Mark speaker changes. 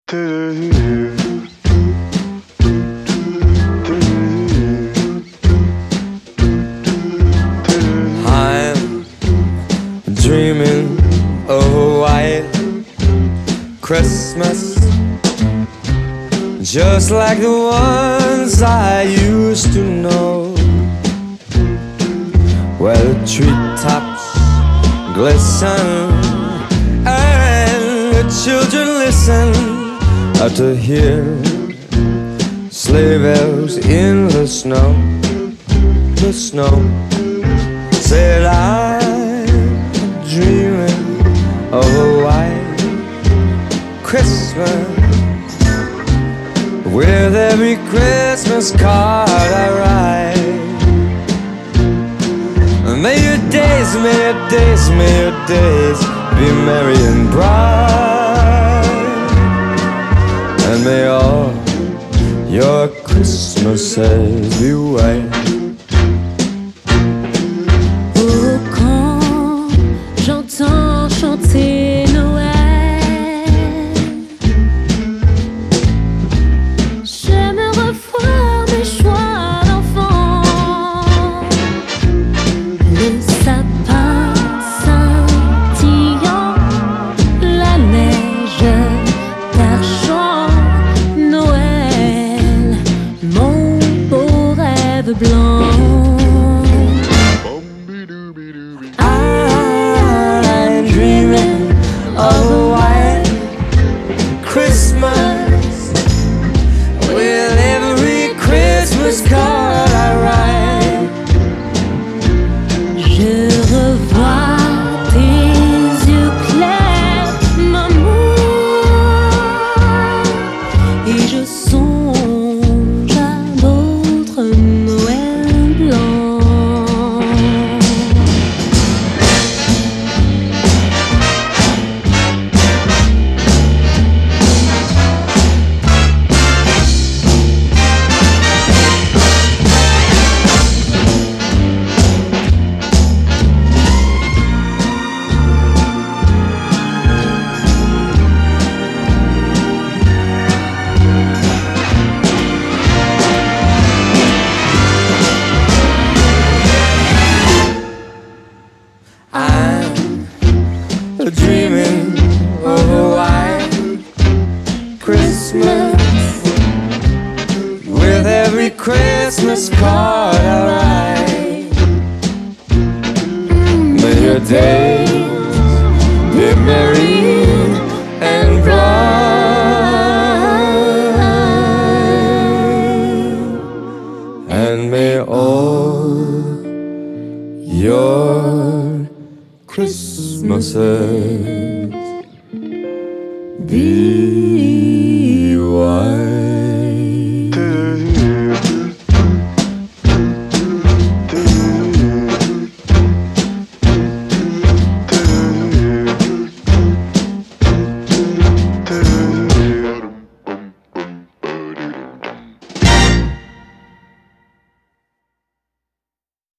Speaker 1: I'm dreaming of a white Christmas, just like the ones I used to know, where the treetops glisten and the children listen to hear sleigh bells in the snow. The snow said I'm dreaming of a white Christmas, with every Christmas card I write. May your days, may your days, may your days be merry and bright, and may all your Christmases be white.
Speaker 2: Oh, quand j'entends chanter Noël, je me revois mes choix d'enfant. Le sapin scintillant, la neige d'argent, Noël, mon beau rêve blanc.
Speaker 1: I'm dreaming of a white Christmas, with every Christmas card I write.
Speaker 2: Je revois tes yeux clairs, maman, et je songe à d'autres Noëls blancs.
Speaker 1: I'm dreaming of a white Christmas, with every Christmas card I write. May your days be merry and bright, and may all your Christmases be